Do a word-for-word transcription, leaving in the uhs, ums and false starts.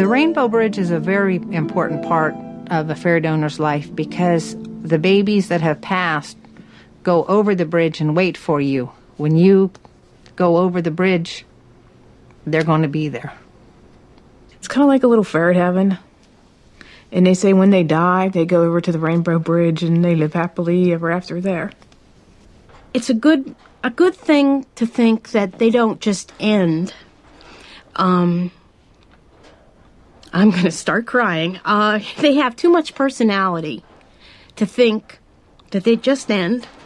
Rainbow Bridge is a very important part of a fare donor's life because the babies that have passed go over the bridge and wait for you. When you go over the bridge, they're going to be there. It's kind of like a little ferret heaven. And they say when they die, they go over to the Rainbow Bridge and they live happily ever after there. It's a good a good thing to think that they don't just end. Um, I'm going to start crying. Uh, they have too much personality to think that they just end